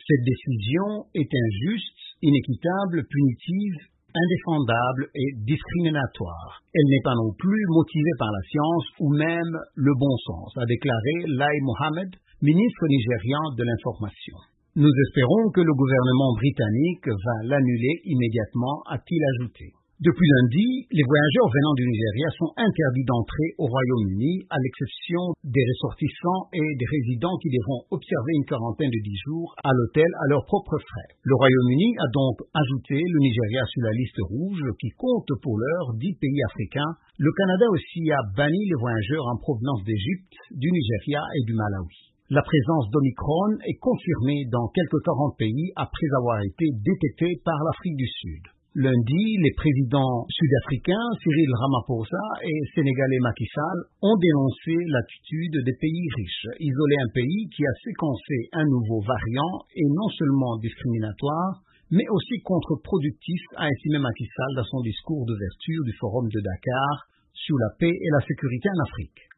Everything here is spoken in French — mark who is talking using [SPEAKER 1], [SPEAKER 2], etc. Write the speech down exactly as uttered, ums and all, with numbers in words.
[SPEAKER 1] Cette décision est injuste, inéquitable, punitive, indéfendable et discriminatoire. Elle n'est pas non plus motivée par la science ou même le bon sens, a déclaré Lai Mohammed, ministre nigérian de l'Information. Nous espérons que le gouvernement britannique va l'annuler immédiatement, a-t-il ajouté. Depuis lundi, les voyageurs venant du Nigeria sont interdits d'entrer au Royaume-Uni, à l'exception des ressortissants et des résidents qui devront observer une quarantaine de dix jours à l'hôtel à leurs propres frais. Le Royaume-Uni a donc ajouté le Nigeria sur la liste rouge qui compte pour l'heure dix pays africains. Le Canada aussi a banni les voyageurs en provenance d'Égypte, du Nigeria et du Malawi. La présence d'Omicron est confirmée dans quelques quarante pays après avoir été détectée par l'Afrique du Sud. Lundi, les présidents sud-africains Cyril Ramaphosa et sénégalais Macky Sall ont dénoncé l'attitude des pays riches, isoler un pays qui a séquencé un nouveau variant est non seulement discriminatoire, mais aussi contre-productif, a estimé Macky Sall dans son discours d'ouverture du forum de Dakar sur la paix et la sécurité en Afrique.